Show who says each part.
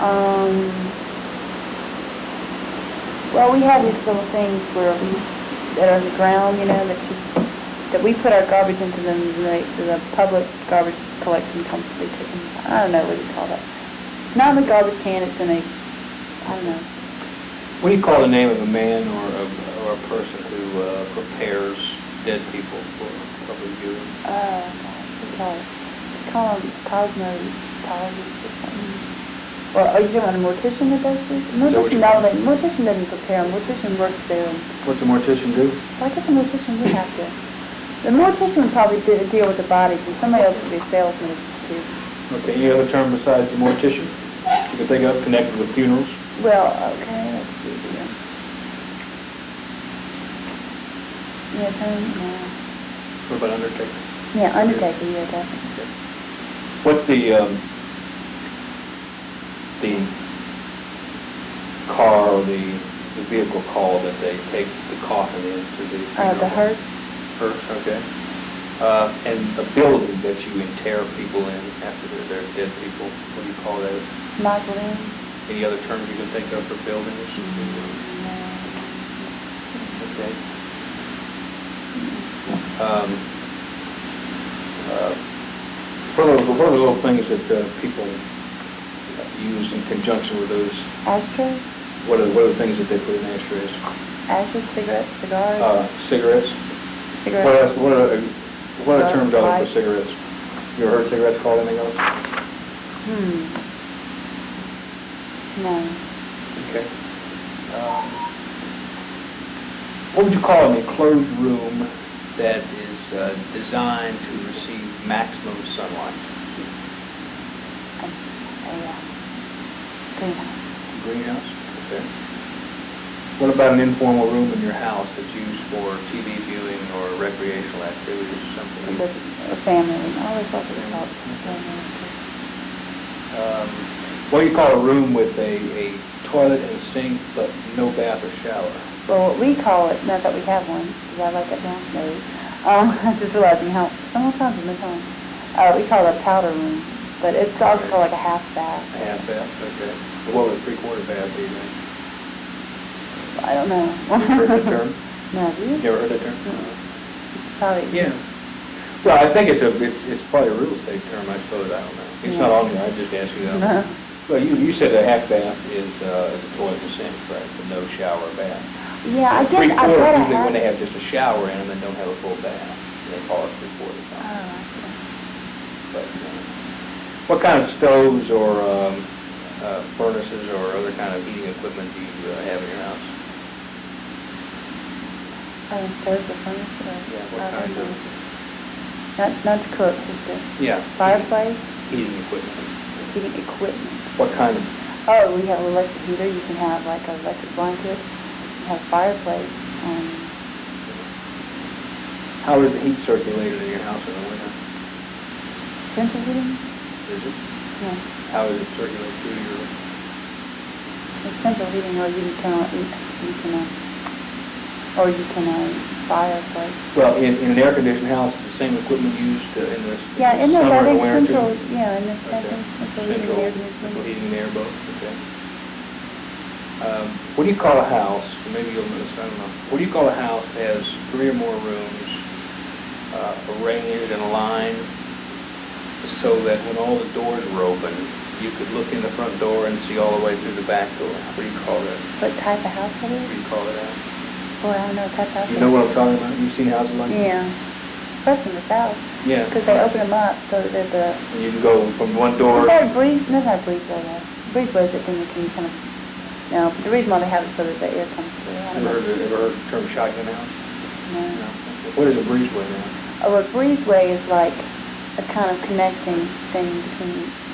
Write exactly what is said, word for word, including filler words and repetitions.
Speaker 1: Um, well, we have these little things where we, that are on the ground, you know, that you, that we put our garbage into them, and they, the public garbage collection comes, they take them, I don't know what you call that. It's not in the garbage can, it's in a, I don't know.
Speaker 2: What do you call the name of a man or a, or a person who uh, prepares dead people for public viewing?
Speaker 1: Uh, gosh, what do you call it? They call them cosmetologist or something. Or are you talking about a mortician that does this? Mortician, no, the mortician doesn't prepare them. Mortician works there. And
Speaker 2: What's the mortician do?
Speaker 1: well, I guess the mortician would have to. The mortician would probably do, deal with the bodies, and somebody else would be a salesman too.
Speaker 2: Okay, any other term besides the mortician? You can think of connected with funerals?
Speaker 1: Well, okay, let's see here. Yeah, term, no.
Speaker 2: What about undertaker?
Speaker 1: Yeah, undertaker, yeah, definitely.
Speaker 2: Okay. What's the, um, the car or the, the vehicle called that they take the coffin into the funeral?
Speaker 1: Uh, the hearse.
Speaker 2: Hearse, okay. Uh, and a building that you inter people in after they're, they're dead people, what do you call that?
Speaker 1: Mausoleum.
Speaker 2: Any other terms you can think of for buildings?
Speaker 1: No.
Speaker 2: Okay. Um, uh, what are, the, what are the little things that uh, people use in conjunction with those?
Speaker 1: Ashtrays.
Speaker 2: What are, what are the things that they put in ashtrays?
Speaker 1: Ashes, cigarettes, cigars.
Speaker 2: Uh, cigarettes.
Speaker 1: cigarettes.
Speaker 2: What else? What are, what are
Speaker 1: Well,
Speaker 2: terms out there
Speaker 1: light.
Speaker 2: for cigarettes? You ever heard cigarettes called anything else?
Speaker 1: Hmm. No.
Speaker 2: Okay. Um, what would you call an enclosed room that is uh, designed to receive maximum sunlight?
Speaker 1: A, a uh, greenhouse.
Speaker 2: Greenhouse? Okay. What about an informal room in your house that's used for T V viewing or recreational activities or something?
Speaker 1: The, a family room. I always thought it was called a family room.
Speaker 2: Um, what do you call a room with a, a toilet and a sink but no bath or shower?
Speaker 1: Well, what we call it, not that we have one, because I write that down, no. Um, I'm just realizing how, so times I've been telling. Uh, we call it a powder room, but it's also called like a half bath.
Speaker 2: A half bath, okay. So what would a three-quarter bath be then?
Speaker 1: I don't know.
Speaker 2: You heard that term?
Speaker 1: No, have you?
Speaker 2: You ever heard that term?
Speaker 1: It's probably.
Speaker 2: Yeah. Well, I think it's a, it's, it's probably a real estate term, I suppose, I don't know. It's
Speaker 1: Yeah.
Speaker 2: not on there, I just asked you that.
Speaker 1: No.
Speaker 2: Well, you, you said a half bath is, uh, is a toilet and sink, right, but no shower or bath.
Speaker 1: Yeah, I guess I
Speaker 2: Three-quarter,
Speaker 1: gotta
Speaker 2: usually
Speaker 1: have.
Speaker 2: when they have just a shower in them and don't have a full bath, they call it three-quarter
Speaker 1: Oh,
Speaker 2: time.
Speaker 1: I see.
Speaker 2: But, uh, what kind of stoves or, um, uh, furnaces or other kind of heating equipment do you uh, have in your house?
Speaker 1: Oh, stove or furnace or?
Speaker 2: Yeah, what
Speaker 1: uh,
Speaker 2: kind of-
Speaker 1: Not, not to cook, just a
Speaker 2: Yeah.
Speaker 1: fireplace,
Speaker 2: Heating equipment.
Speaker 1: heating equipment.
Speaker 2: What kind of,
Speaker 1: Oh, we have an electric heater. You can have like an electric blanket. You have a fireplace. Um,
Speaker 2: how is the heat circulated in your house in the winter?
Speaker 1: central heating?
Speaker 2: Is it?
Speaker 1: Yeah.
Speaker 2: How is it circulated through your,
Speaker 1: It's central heating, or you can turn on, you, you can, uh, or you can, uh, fireplace.
Speaker 2: well, in, in an air-conditioned house, is the same equipment used uh, in the
Speaker 1: Yeah, in the,
Speaker 2: summer
Speaker 1: I
Speaker 2: and the
Speaker 1: think
Speaker 2: winter too?
Speaker 1: central, yeah, in the
Speaker 2: Okay.
Speaker 1: central, central heating,
Speaker 2: Central,
Speaker 1: air
Speaker 2: central
Speaker 1: conditioning.
Speaker 2: heating and air both, okay. Um, what do you call a house, maybe you'll know this, I don't know, what do you call a house that has three or more rooms, uh, arranged in a line, so that when all the doors were open, you could look in the front door and see all the way through the back door? What do you call that?
Speaker 1: What type of house it
Speaker 2: What
Speaker 1: is?
Speaker 2: do you call it out?
Speaker 1: Boy, I don't know what type of house it
Speaker 2: You
Speaker 1: is.
Speaker 2: know what I'm talking about? You've seen houses like that?
Speaker 1: Yeah. Especially in the south.
Speaker 2: Yeah.
Speaker 1: Because they open them up so that the,
Speaker 2: And you can go from one door.
Speaker 1: is that a breeze? No, not a breezeway, though. Breezeway is the thing you can kind of, no, but the reason why they have it so that the air comes through. I don't
Speaker 2: Ever
Speaker 1: know.
Speaker 2: heard, ever heard the term shotgun house?
Speaker 1: No.
Speaker 2: No. What is a breezeway now?
Speaker 1: Oh, a breezeway is like a kind of connecting thing between